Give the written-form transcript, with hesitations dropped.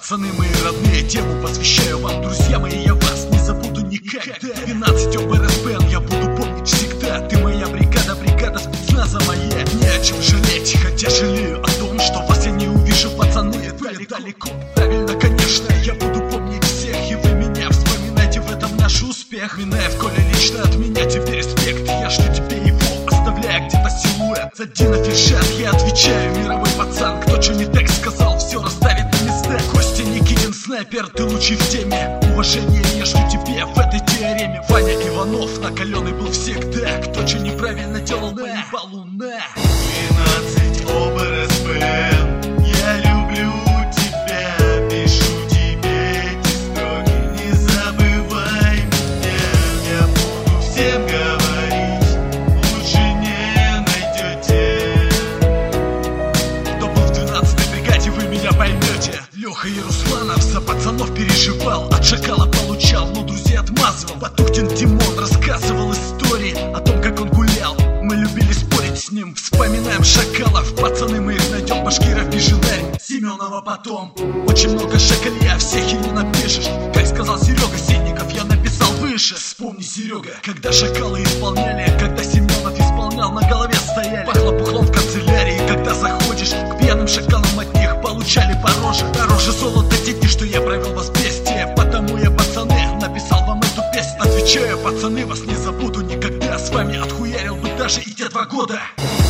Пацаны мои родные, тему посвящаю вам, друзья мои, я вас не забуду никогда. 12 ОБРСПН я буду помнить всегда. Ты моя бригада, бригада спецназа моя. Не о чем жалеть, хотя жалею о том, что вас я не увижу, пацаны, были далеко. Правильно, конечно, я буду помнить всех, и вы меня вспоминайте, в этом наш успех. Минаев, Коля, лично от меня тебе респект. Я жду тебе его, оставляя где-то силуэт. За Динов и Шат я отвечаю, мировой пацан. Кто что не так сказал, все расставит на места. Костя Никитин, снайпер, ты лучший в теме. Уважение я жду тебе в этой теореме. Ваня Иванов накаленный был всегда. Кто что неправильно делал, по ебалу на. 12 ОБРСПН, я люблю тебя, пишу тебе эти строки. Не забывай меня, я буду всем говорить, лучше не найдете. Кто был в 12-й бригаде, вы меня поймете. Леха и Русланов за пацанов переживал, от шакала получал, но друзей отмазывал. Батухтин Димон рассказывал истории о том, как он гулял. Мы любили спорить с ним, вспоминаем шакалов. Пацаны, мы их найдем, Башкиров, Беженарь, Семенова потом. Очень много шакалей, всех и не напишешь. Как сказал Серега Сенников, я написал выше. Вспомни, Серега, когда шакалы исполняли, когда Семенов исполнял, на голове стояли. Пахло пухлом в канцелярии, когда заходишь к пьяным шакалам, от них получали по роже. Дороже золота те дни, что я провел вас вместе. Потому я, пацаны, написал вам эту песню. Отвечаю, пацаны, вас не забуду никогда. С вами отхуярил бы даже и те 2 года.